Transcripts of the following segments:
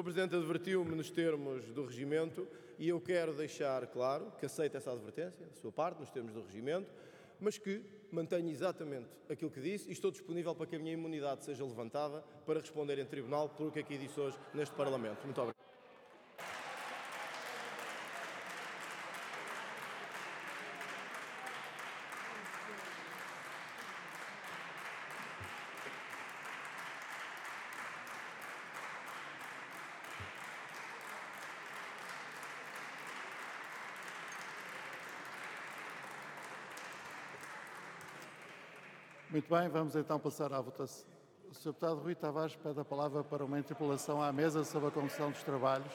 Presidente advertiu-me nos termos do regimento e eu quero deixar claro que aceito essa advertência, da sua parte, nos termos do regimento, mas que mantenho exatamente aquilo que disse e estou disponível para que a minha imunidade seja levantada para responder em tribunal pelo que aqui disse hoje neste Parlamento. Muito obrigado. Muito bem, vamos então passar à votação. O Sr. Deputado Rui Tavares pede a palavra para uma interpelação à mesa sobre a condução dos trabalhos.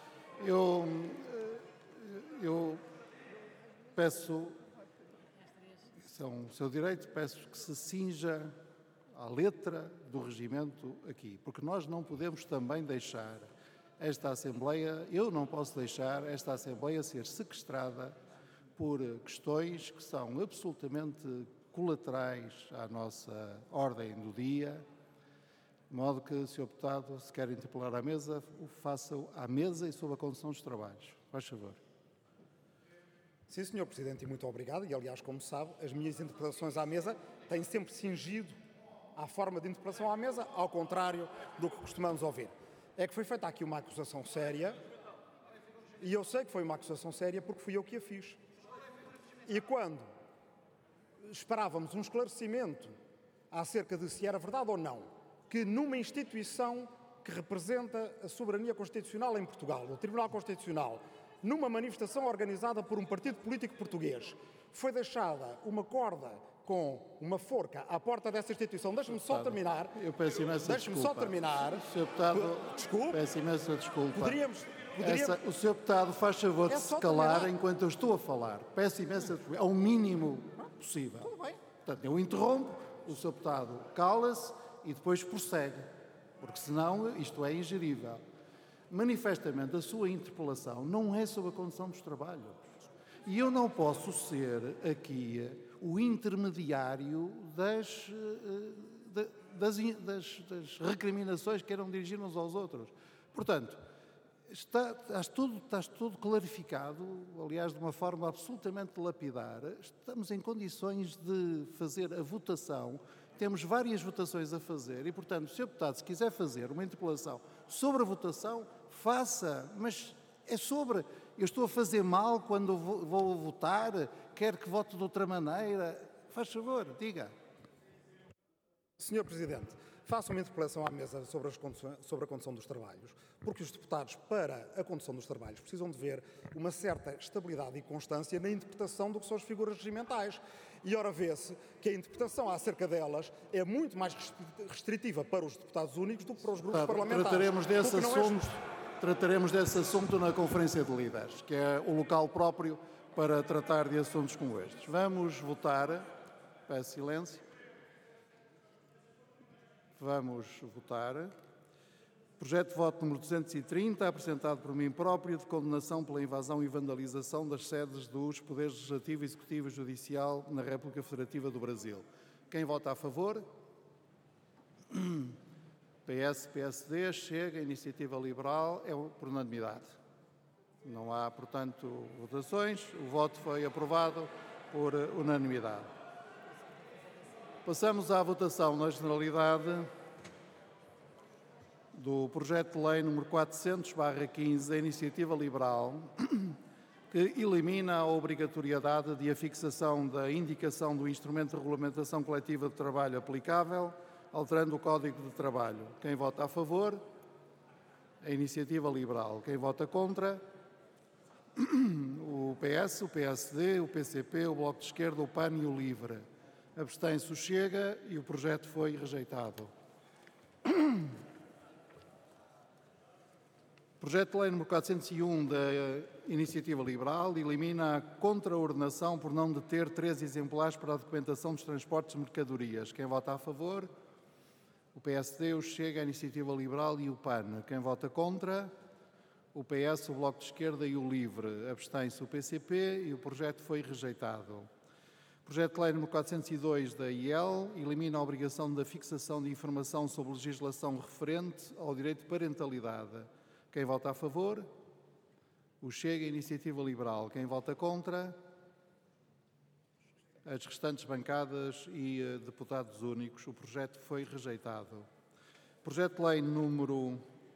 Eu peço, isso é um seu direito, peço que se cinja à letra do regimento aqui, porque nós não podemos também deixar esta Assembleia, eu não posso deixar esta Assembleia ser sequestrada por questões que são absolutamente colaterais à nossa ordem do dia, de modo que, Sr. Deputado, se quer interpelar à mesa, o faça à mesa e sob a condução dos trabalhos. Faz favor. Sim, Sr. Presidente, e muito obrigado. E, aliás, como sabe, as minhas interpelações à mesa têm sempre cingido à forma de interpelação à mesa, ao contrário do que costumamos ouvir. É que foi feita aqui uma acusação séria, e eu sei que foi uma acusação séria porque fui eu que a fiz. E quando esperávamos um esclarecimento acerca de se era verdade ou não que numa instituição que representa a soberania constitucional em Portugal, o Tribunal Constitucional, numa manifestação organizada por um partido político português, foi deixada uma corda com uma forca à porta dessa instituição. Deixe-me só terminar. Eu peço imensa desculpa. Deixe-me só terminar. Sr. Deputado, desculpe. Peço imensa desculpa. Poderíamos... O Sr. Deputado faz favor de se calar terminar. enquanto eu estou a falar. Peço imensa desculpa. Ao mínimo possível. Tudo bem. Portanto, eu interrompo, o Sr. Deputado cala-se e depois prossegue, porque senão isto é ingerível. Manifestamente, a sua interpelação não é sobre a condução dos trabalhos. E eu não posso ser aqui o intermediário das recriminações que queiram dirigir uns aos outros. Portanto, está tudo clarificado, aliás, de uma forma absolutamente lapidar. Estamos em condições de fazer a votação. Temos várias votações a fazer e, portanto, Sr. Deputado, se quiser fazer uma interpelação sobre a votação, faça, mas é sobre... Eu estou a fazer mal quando vou votar, quer que vote de outra maneira. Faz favor, diga. Sr. Presidente, faço uma interpelação à mesa sobre a condução dos trabalhos, porque os deputados, para a condução dos trabalhos, precisam de ver uma certa estabilidade e constância na interpretação do que são as figuras regimentais. E ora vê-se que a interpretação acerca delas é muito mais restritiva para os deputados únicos do que para os grupos parlamentares. Trataremos desse assunto na Conferência de Líderes, que é o local próprio para tratar de assuntos como estes. Vamos votar. Peço silêncio. Vamos votar. Projeto de voto número 230, apresentado por mim próprio, de condenação pela invasão e vandalização das sedes dos Poderes Legislativo, Executivo e Judicial na República Federativa do Brasil. Quem vota a favor? PS, PSD, Chega, Iniciativa Liberal, é por unanimidade. Não há, portanto, votações. O voto foi aprovado por unanimidade. Passamos à votação na generalidade do projeto de lei número 400/15 da Iniciativa Liberal, que elimina a obrigatoriedade de afixação da indicação do instrumento de regulamentação coletiva de trabalho aplicável, alterando o Código de Trabalho. Quem vota a favor? A Iniciativa Liberal. Quem vota contra? O PS, o PSD, o PCP, o Bloco de Esquerda, o PAN e o LIVRE. Abstém-se o Chega e o projeto foi rejeitado. Projeto de lei número 401 da Iniciativa Liberal elimina a contraordenação por não deter 3 exemplares para a documentação dos transportes de mercadorias. Quem vota a favor? O PSD, o Chega, a Iniciativa Liberal e o PAN. Quem vota contra? O PS, o Bloco de Esquerda e o LIVRE. Abstém-se o PCP e o projeto foi rejeitado. Projeto de lei número 402 da IEL elimina a obrigação da fixação de informação sobre legislação referente ao direito de parentalidade. Quem vota a favor? O Chega e a Iniciativa Liberal. Quem vota contra? As restantes bancadas e deputados únicos. O projeto foi rejeitado. Projeto de lei número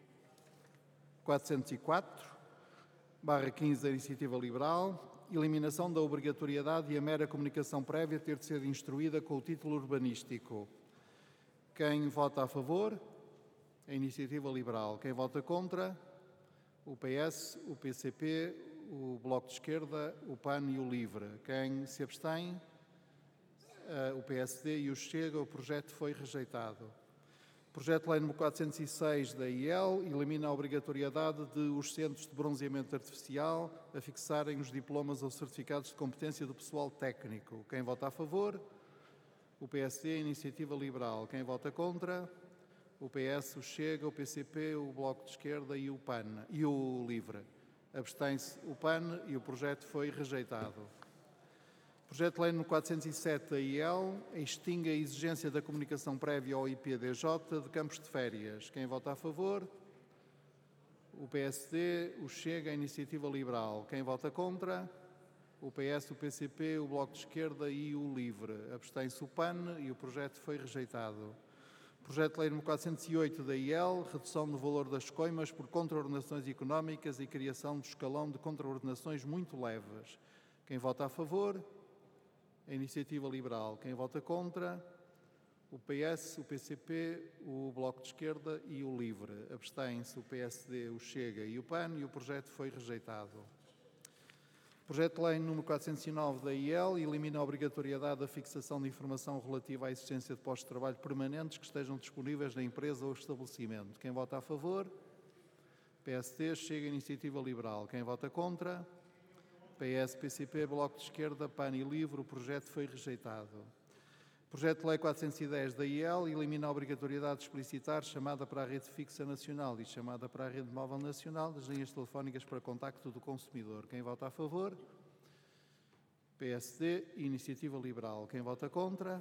404/15 da Iniciativa Liberal. Eliminação da obrigatoriedade e a mera comunicação prévia ter de ser instruída com o título urbanístico. Quem vota a favor? A Iniciativa Liberal. Quem vota contra? O PS, o PCP, o Bloco de Esquerda, o PAN e o LIVRE. Quem se abstém? O PSD e o Chega. O projeto foi rejeitado. Projeto de lei número 406 da IEL elimina a obrigatoriedade de os centros de bronzeamento artificial a fixarem os diplomas ou certificados de competência do pessoal técnico. Quem vota a favor? O PSD, a Iniciativa Liberal. Quem vota contra? O PS, o Chega, o PCP, o Bloco de Esquerda e o PAN e o LIVRE. Abstém-se o PAN e o projeto foi rejeitado. Projeto de lei número 407 da IEL extingue a exigência da comunicação prévia ao IPDJ de campos de férias. Quem vota a favor? O PSD, o Chega, a Iniciativa Liberal. Quem vota contra? O PS, o PCP, o Bloco de Esquerda e o LIVRE. Abstém-se o PAN e o projeto foi rejeitado. Projeto de lei número 408 da IEL, redução do valor das coimas por contraordenações económicas e criação do escalão de contraordenações muito leves. Quem vota a favor? A Iniciativa Liberal. Quem vota contra? O PS, o PCP, o Bloco de Esquerda e o LIVRE. Abstém-se o PSD, o Chega e o PAN e o projeto foi rejeitado. Projeto de lei número 409 da IEL elimina a obrigatoriedade da fixação de informação relativa à existência de postos de trabalho permanentes que estejam disponíveis na empresa ou estabelecimento. Quem vota a favor? PSD, Chega, Iniciativa Liberal. Quem vota contra? PS, PCP, Bloco de Esquerda, PAN e LIVRE. O projeto foi rejeitado. Projeto de lei 410 da IEL elimina a obrigatoriedade de explicitar chamada para a rede fixa nacional e chamada para a rede móvel nacional das linhas telefónicas para contacto do consumidor. Quem vota a favor? PSD e Iniciativa Liberal. Quem vota contra?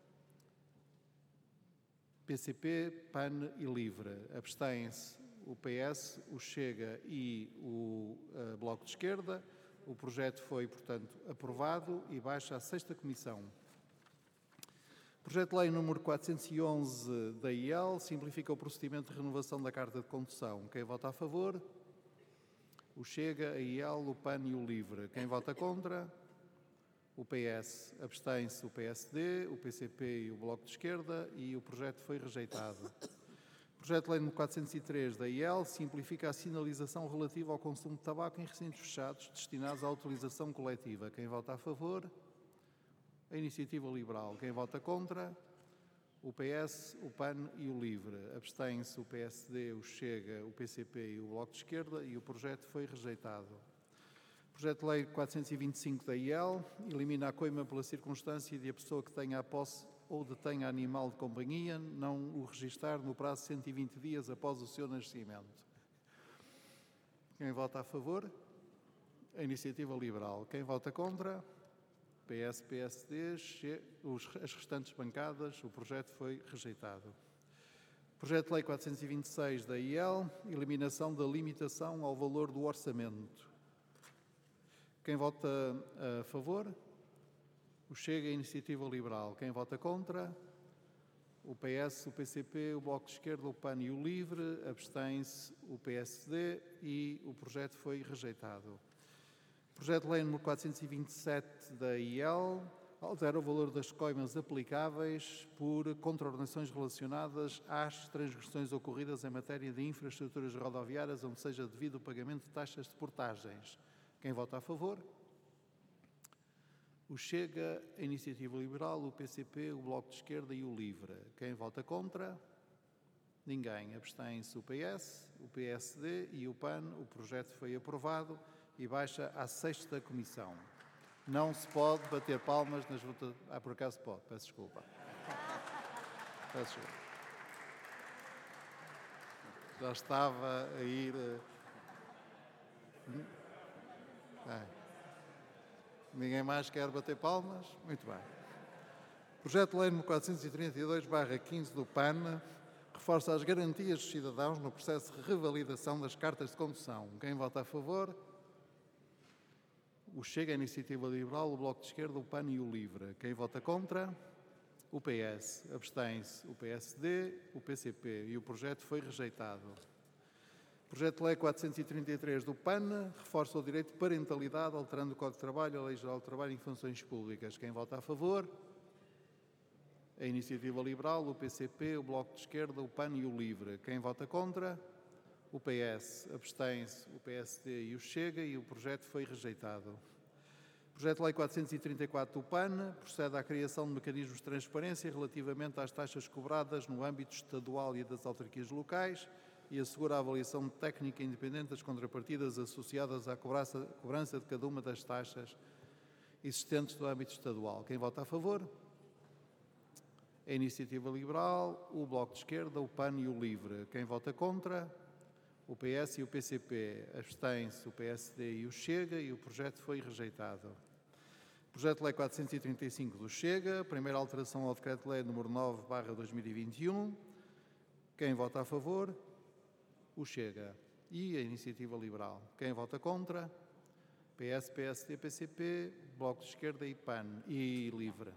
PCP, PAN e LIVRE. Abstêm-se o PS, o Chega e o Bloco de Esquerda. O projeto foi, portanto, aprovado e baixa à 6ª Comissão. Projeto de lei número 411 da IEL simplifica o procedimento de renovação da carta de condução. Quem vota a favor? O Chega, a IEL, o PAN e o LIVRE. Quem vota contra? O PS. Abstém-se o PSD, o PCP e o Bloco de Esquerda e o projeto foi rejeitado. Projeto de lei número 403 da IEL simplifica a sinalização relativa ao consumo de tabaco em recintos fechados destinados à utilização coletiva. Quem vota a favor? A Iniciativa Liberal. Quem vota contra? O PS, o PAN e o LIVRE. Abstém-se o PSD, o Chega, o PCP e o Bloco de Esquerda e o projeto foi rejeitado. Projeto de lei 425 da IEL elimina a coima pela circunstância de a pessoa que tenha a posse ou detenha animal de companhia não o registar no prazo de 120 dias após o seu nascimento. Quem vota a favor? A Iniciativa Liberal. Quem vota contra? PS, PSD, as restantes bancadas. O projeto foi rejeitado. Projeto de lei 426 da IEL, eliminação da limitação ao valor do orçamento. Quem vota a favor? O Chega e a Iniciativa Liberal. Quem vota contra? O PS, o PCP, o Bloco de Esquerda, o PAN e o LIVRE. Abstém-se o PSD e o projeto foi rejeitado. Projeto de lei número 427 da IEL altera o valor das coimas aplicáveis por contraordenações relacionadas às transgressões ocorridas em matéria de infraestruturas rodoviárias onde seja devido o pagamento de taxas de portagens. Quem vota a favor? O Chega, a Iniciativa Liberal, o PCP, o Bloco de Esquerda e o LIVRE. Quem vota contra? Ninguém. Abstém-se o PS, o PSD e o PAN. O projeto foi aprovado e baixa à 6ª Comissão. Não se pode bater palmas nas votações. Por acaso pode, peço desculpa. Peço desculpa. Já estava a ir. Ninguém mais quer bater palmas? Muito bem. Projeto de lei número 432/15 do PAN reforça as garantias dos cidadãos no processo de revalidação das cartas de condução. Quem vota a favor? O Chega, a Iniciativa Liberal, o Bloco de Esquerda, o PAN e o LIVRE. Quem vota contra? O PS. Abstém-se o PSD, o PCP e o projeto foi rejeitado. Projeto de Lei 433 do PAN reforça o direito de parentalidade, alterando o Código de Trabalho, a Lei Geral do Trabalho em funções públicas. Quem vota a favor? A Iniciativa Liberal, o PCP, o Bloco de Esquerda, o PAN e o LIVRE. Quem vota contra? O PS. Abstém-se o PSD e o Chega e o projeto foi rejeitado. Projeto de Lei 434 do PAN procede à criação de mecanismos de transparência relativamente às taxas cobradas no âmbito estadual e das autarquias locais e assegura a avaliação técnica independente das contrapartidas associadas à cobrança de cada uma das taxas existentes do âmbito estadual. Quem vota a favor? A Iniciativa Liberal, o Bloco de Esquerda, o PAN e o LIVRE. Quem vota contra? O PS e o PCP. Abstém-se o PSD e o Chega e o projeto foi rejeitado. Projeto de Lei 435 do Chega, primeira alteração ao Decreto-Lei nº 9/2021. Quem vota a favor? O Chega e a Iniciativa Liberal. Quem vota contra? PS, PSD, PCP, Bloco de Esquerda e PAN e LIVRE.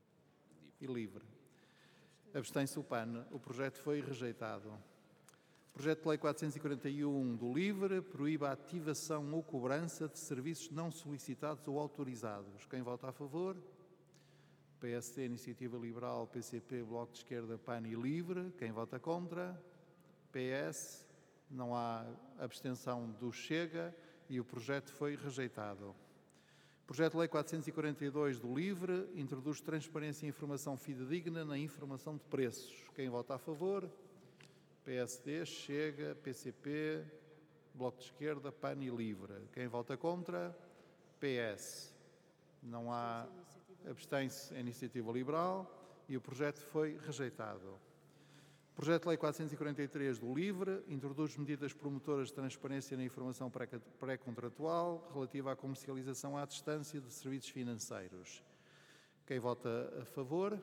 Abstém-se o PAN. O projeto foi rejeitado. Projeto de Lei 441 do LIVRE proíbe a ativação ou cobrança de serviços não solicitados ou autorizados. Quem vota a favor? PSD, Iniciativa Liberal, PCP, Bloco de Esquerda, PAN e LIVRE. Quem vota contra? PS. Não há abstenção do Chega e o projeto foi rejeitado. Projeto de Lei 442 do LIVRE introduz transparência e informação fidedigna na informação de preços. Quem vota a favor? PSD, Chega, PCP, Bloco de Esquerda, PAN e LIVRE. Quem vota contra? PS. Não há. Abstém-se a Iniciativa Liberal e o projeto foi rejeitado. Projeto de Lei 443 do LIVRE introduz medidas promotoras de transparência na informação pré-contratual relativa à comercialização à distância de serviços financeiros. Quem vota a favor?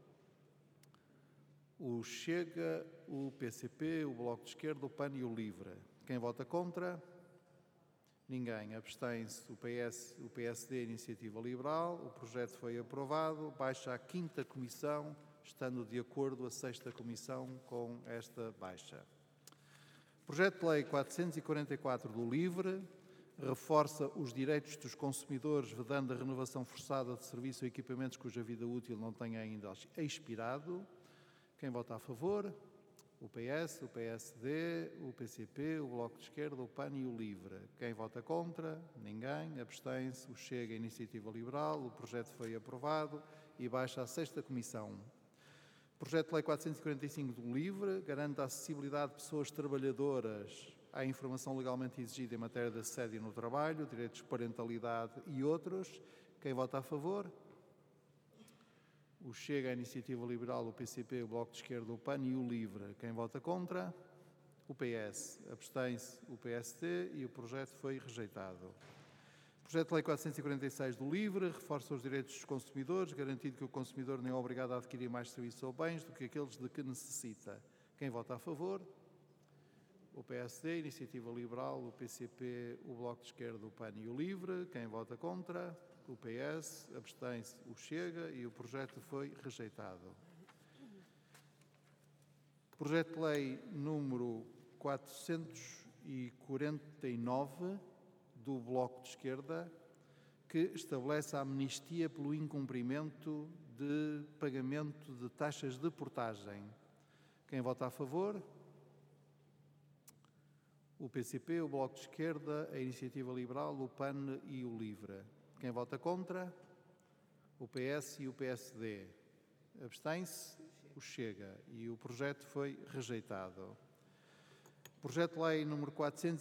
O Chega, o PCP, o Bloco de Esquerda, o PAN e o LIVRE. Quem vota contra? Ninguém. Abstém-se o PS, o PSD, a Iniciativa Liberal. O projeto foi aprovado. Baixa à 5ª Comissão, estando de acordo a 6ª Comissão com esta baixa. Projeto de Lei 444 do LIVRE reforça os direitos dos consumidores vedando a renovação forçada de serviços ou equipamentos cuja vida útil não tenha ainda expirado. Quem vota a favor? O PS, o PSD, o PCP, o Bloco de Esquerda, o PAN e o LIVRE. Quem vota contra? Ninguém. Abstém-se o Chega, a Iniciativa Liberal. O projeto foi aprovado e baixa à 6ª Comissão. Projeto de Lei 445 do LIVRE garante a acessibilidade de pessoas trabalhadoras à informação legalmente exigida em matéria de assédio no trabalho, direitos de parentalidade e outros. Quem vota a favor? O Chega, a Iniciativa Liberal, o PCP, o Bloco de Esquerda, o PAN e o LIVRE. Quem vota contra? O PS. Abstém-se o PSD e o projeto foi rejeitado. Projeto de Lei 446 do LIVRE reforça os direitos dos consumidores, garantindo que o consumidor não é obrigado a adquirir mais serviços ou bens do que aqueles de que necessita. Quem vota a favor? O PSD, a Iniciativa Liberal, o PCP, o Bloco de Esquerda, o PAN e o LIVRE. Quem vota contra? O PS. Abstém-se o Chega e o projeto foi rejeitado. Projeto de Lei número 449 do Bloco de Esquerda, que estabelece a amnistia pelo incumprimento de pagamento de taxas de portagem. Quem vota a favor? O PCP, o Bloco de Esquerda, a Iniciativa Liberal, o PAN e o LIVRE. Quem vota contra? O PS e o PSD. Abstém-se o Chega e o projeto foi rejeitado. Projeto de Lei número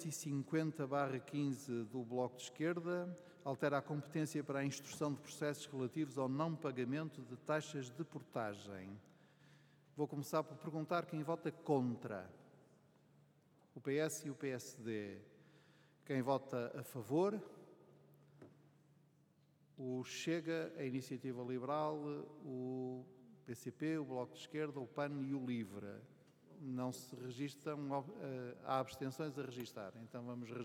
450/15 do Bloco de Esquerda altera a competência para a instrução de processos relativos ao não pagamento de taxas de portagem. Vou começar por perguntar quem vota contra. O PS e o PSD. Quem vota a favor? O Chega, a Iniciativa Liberal, o PCP, o Bloco de Esquerda, o PAN e o LIVRE. não se registram, há abstenções a registar. Então vamos